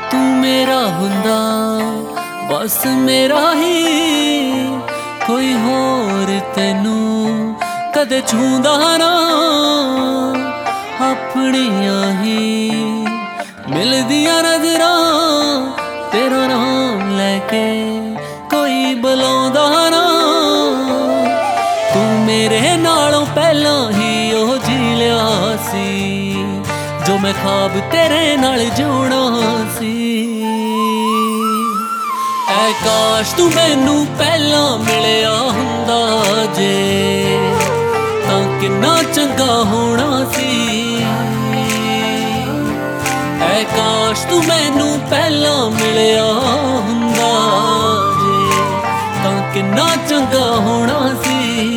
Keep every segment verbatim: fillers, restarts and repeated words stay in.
तू मेरा हुंदा बस मेरा ही, कोई होर तैनू कदे छूंदा ना। अपनियां ही मिलदियां नजरां तेरा नाम लैके कोई बुलांदा ना। तू मेरे नालों पहलां ही ओ जी लिया सी, जो मैं ख्वाब तेरे नाल जोड़ा सी। ऐ काश तू मैनू पहलां मिलिया हुंदा जे, तां किन्ना चंगा होना सी। ऐ काश तू मैनू पहलां मिलिया हुंदा जे, तां किन्ना चंगा होना सी।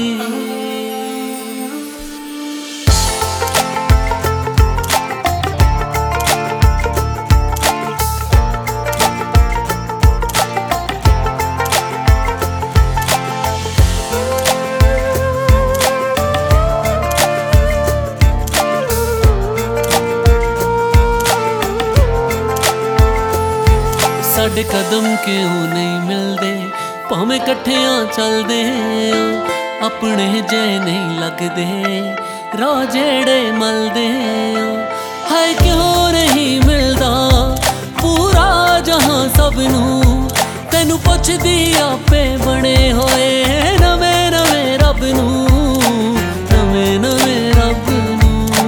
साडे कदम क्यों नहीं मिलते, भावें कट्ठियां चलदे आ, अपने जे नहीं लगदे राह जेड़े मलदे आ। हाय क्यों नहीं मिलदा पूरा जहां सबनू, तैनू पुछदी आपे बने होए नवे नवे रब नू, नवे नवे रब नू।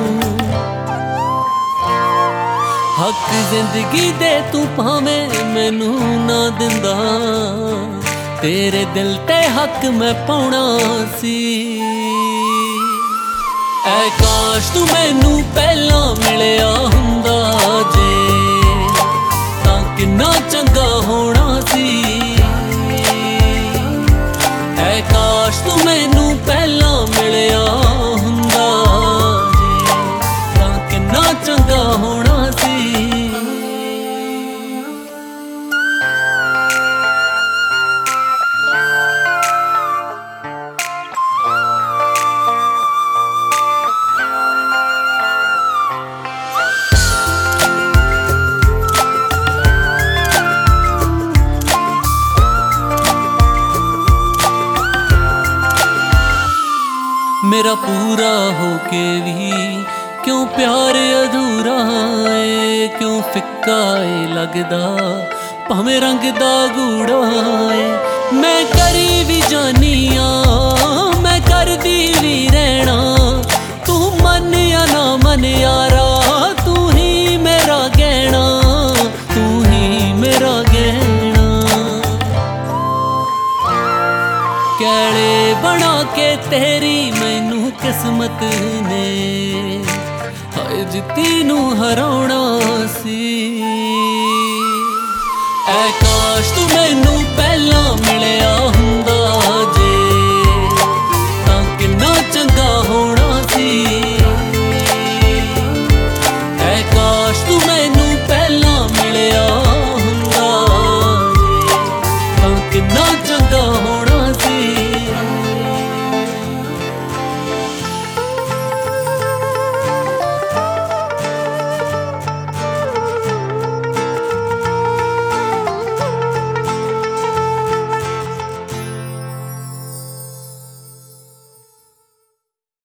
हक जिंदगी दे तू भावें मैनू ना दिंदा, तेरे दिल ते हक मैं पाउणा सी। ऐ काश तू मैनू पहलां मिलिया हुंदा जे, तां किन्ना चंगा होना सी। ऐ काश तू मैनू पहलां मिलिया हुंदा जे, तां किन्ना चंगा होना सी। मेरा पूरा होके भी क्यों प्यार अधूरा है, क्यों फिक्का है लगदा भावें रंग दा गूढ़ा है। मैं करी भी जानी आ मैं करदी भी रहना, तू मन या ना मन यारा, तू ही मेरा गहना, तू ही मेरा गहना। कैले बना के तेरी मैनू किस्मत ने, हाय जित्ती नू हराउणा सी। ऐ काश तू मैनू पहलां मिलिया